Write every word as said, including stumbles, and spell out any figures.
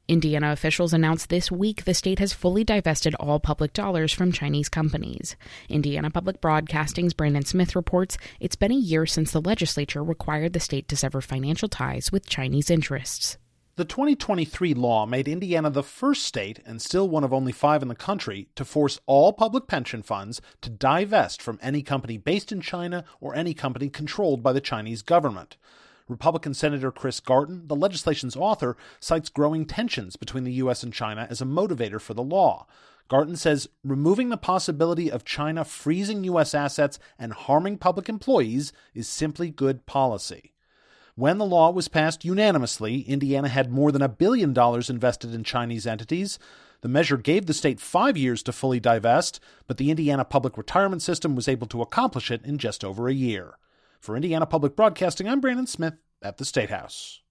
Indiana officials announced this week the state has fully divested all public dollars from Chinese companies. Indiana Public Broadcasting's Brandon Smith reports it's been a year since the legislature required the state to sever financial ties with Chinese interests. The twenty twenty-three law made Indiana the first state, and still one of only five in the country, to force all public pension funds to divest from any company based in China or any company controlled by the Chinese government. Republican Senator Chris Garton, the legislation's author, cites growing tensions between the U S and China as a motivator for the law. Garton says removing the possibility of China freezing U S assets and harming public employees is simply good policy. When the law was passed unanimously, Indiana had more than a billion dollars invested in Chinese entities. The measure gave the state five years to fully divest, but the Indiana Public Retirement System was able to accomplish it in just over a year. For Indiana Public Broadcasting, I'm Brandon Smith at the State House.